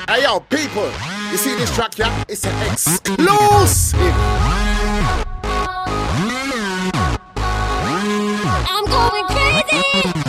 Hey yo, people, you see this track here? It's an exclusive. I'm going crazy.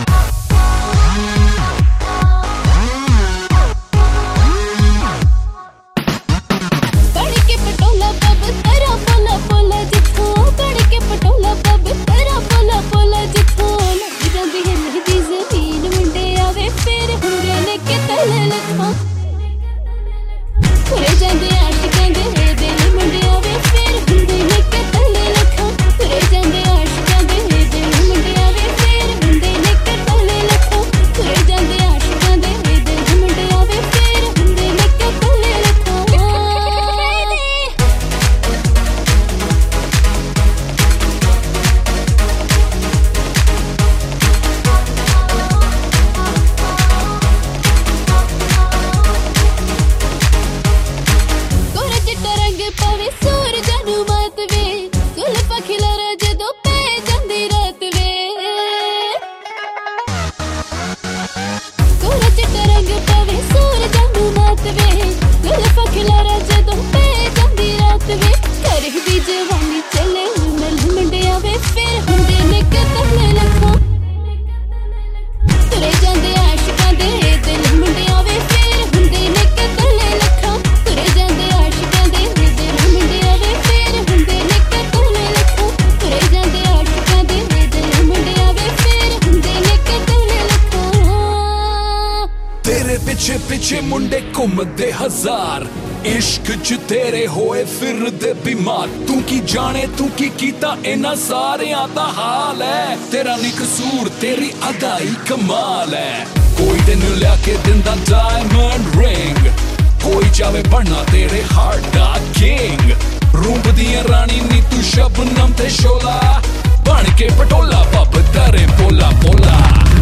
ਪਿੱਛੇ ਪਿੱਛੇ ਮੁੰਡੇ ਘੁੰਮਦੇ ਹਜ਼ਾਰ ਇਸ਼ਕ ਚ ਤੇਰੇ ਹੋਏ ਫਿਰਦੇ ਬਿਮਾਰ ਤੂੰ ਕੀ ਜਾਣੇ ਤੂੰ ਕੀ ਕੀਤਾ ਇਹਨਾਂ ਸਾਰਿਆਂ ਦਾ ਹਾਲ ਹੈ ਤੇਰਾ ਨੀ ਕਸੂਰ ਤੇਰੀ ਅਦਾਈ ਕਮਾਲ ਹੈ ਕੋਈ ਤੈਨੂੰ ਲਿਆ ਕੇ ਦਿੰਦਾ ਡਾਇਮੰਡ ਰਿੰਗ ਕੋਈ ਚਾਵੇ ਬਣਨਾ ਤੇਰੇ ਹਾਰਟ ਦਾ ਕਿੰਗ ਰੂਪ ਦੀਆਂ ਰਾਣੀ ਨੀ ਤੂੰ ਸ਼ਬਨਮ ਤੇ ਸ਼ੋਲਾ ਬਣ ਕੇ ਪਟੋਲਾ ਬੱਬ ਤਰੇ ਪੋਲਾ ਪੋਲਾ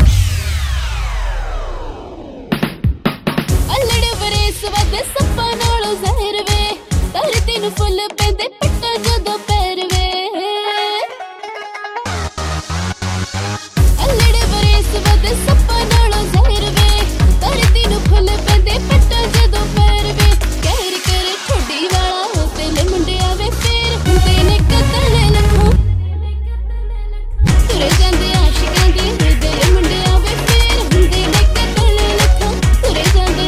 ਸਵਾਦੇ ਸੱਪਾਂ ਨਾਲੋਂ ਜ਼ਹਿਰ ਵੇ ਧਰਤੀ ਨੂੰ ਫੁੱਲ ਪੈਂਦੇ ਪੱਟਾ ਜਦੋਂ ਪੈਰ ਵੇ ਅਲੜੇ ਬਰੇ ਸਵਾਦੇ ਸੱਪਾਂ ਨਾਲੋਂ ਜ਼ਹਿਰ ਵੇ ਧਰਤੀ ਨੂੰ ਫੁੱਲ ਪੈਂਦੇ ਪੱਟਾ ਜਦੋਂ ਪੈਰ ਵੇ ਕਹਿਰ ਕਰ ਠੋਡੀ ਵਾਲਾ ਹੋ ਤੇਲੇ ਮੁੰਡਿਆਂ ਵੇ ਫੇਰ ਹੁੰਦੇ ਨੇ ਕਤਲ ਲੱਖੋਂ ਤੁਰੇ ਜਾਂਦੇ ਆਸ਼ਿਕਾਂ ਦੇ ਦਿਲ ਮੁੰਡਿਆਂ ਵੇ ਫੇਰ ਹੁੰਦੇ ਨੇ ਕਤਲ ਲੱਖੋਂ ਤੁਰੇ ਜਾਂਦੇ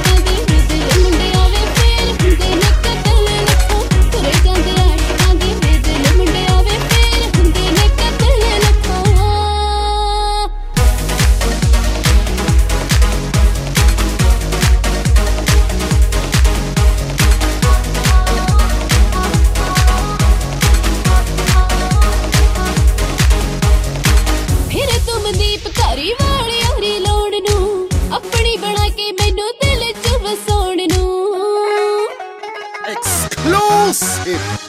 ਆਪਣੀ ਬਣਾ ਕੇ ਮੈਨੂੰ ਦਿਲ ਚ ਵਸਾਉਣ ਨੂੰ Exclusive.